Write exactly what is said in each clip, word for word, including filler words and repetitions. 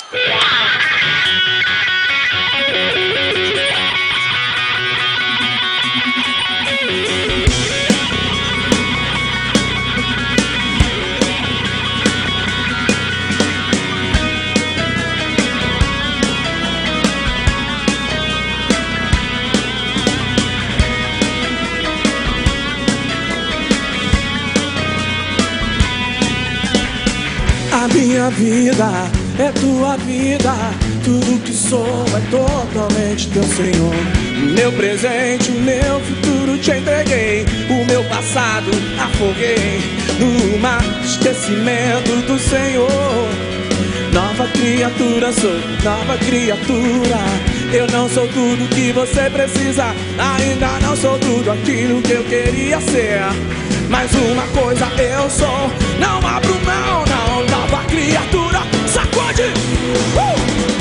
A minha vida é tua vida, tudo que sou é totalmente teu, Senhor. Meu presente, o meu futuro te entreguei, o meu passado afoguei no mar de esquecimento do Senhor. Nova criatura sou, nova criatura. Eu não sou tudo que você precisa, ainda não sou tudo aquilo que eu queria ser. Mas uma coisa eu sou, não abro mão, não. Nova criatura, sacode! Uh!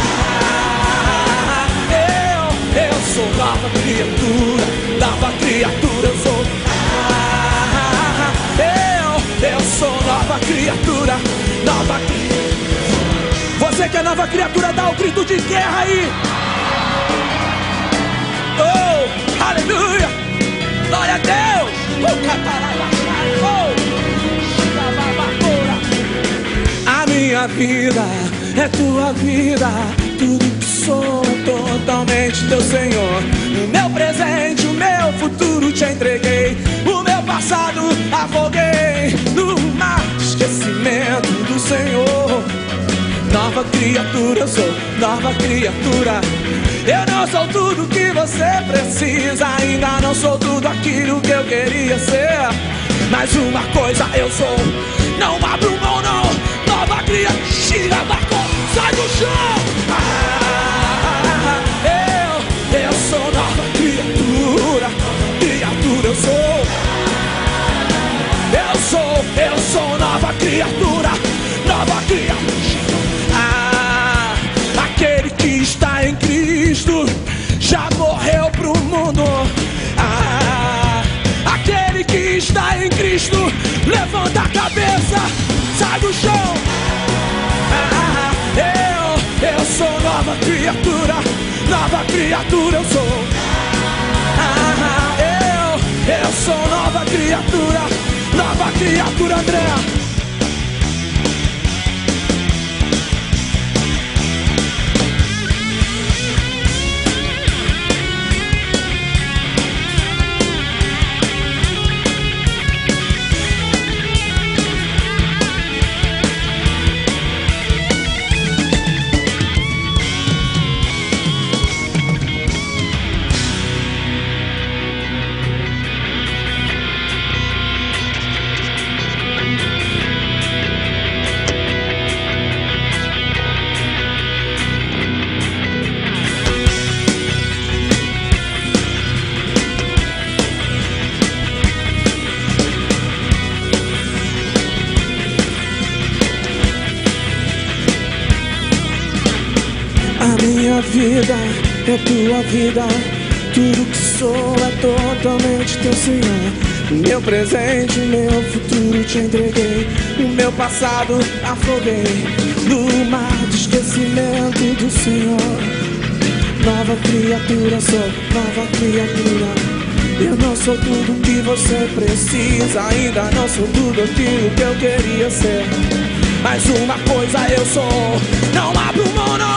Ah, eu, eu sou nova criatura, nova criatura eu sou. Ah, eu, eu sou nova criatura, nova criatura. Você que é nova criatura, dá o grito de guerra aí! Oh, aleluia! Glória a Deus! Oh, a minha vida é tua vida, tudo que sou é totalmente teu, Senhor. O meu presente, o meu futuro te entreguei, o meu passado afoguei no mar de esquecimento do Senhor. Nova criatura eu sou, nova criatura. Eu não sou tudo que você precisa, ainda não sou tudo aquilo que eu queria ser. Mas uma coisa eu sou, não abro mão não. Nova criatura, sai do chão. Ah, eu, eu sou nova criatura, criatura eu sou. Eu sou, eu sou nova criatura, nova criatura. Ah, aquele que está em Cristo já morreu pro mundo. Ah, aquele que está em Cristo, levanta a cabeça, sai do chão. Ah, eu, eu sou nova criatura, nova criatura eu sou. Ah, eu, eu sou nova criatura, nova criatura, André. A minha vida é tua vida, tudo que sou é totalmente teu, Senhor. Meu presente, meu futuro te entreguei, o meu passado afoguei no mar de esquecimento do Senhor. Nova criatura sou, nova criatura. Eu não sou tudo que você precisa, ainda não sou tudo aquilo que eu queria ser. Mas uma coisa eu sou, não abro mão não.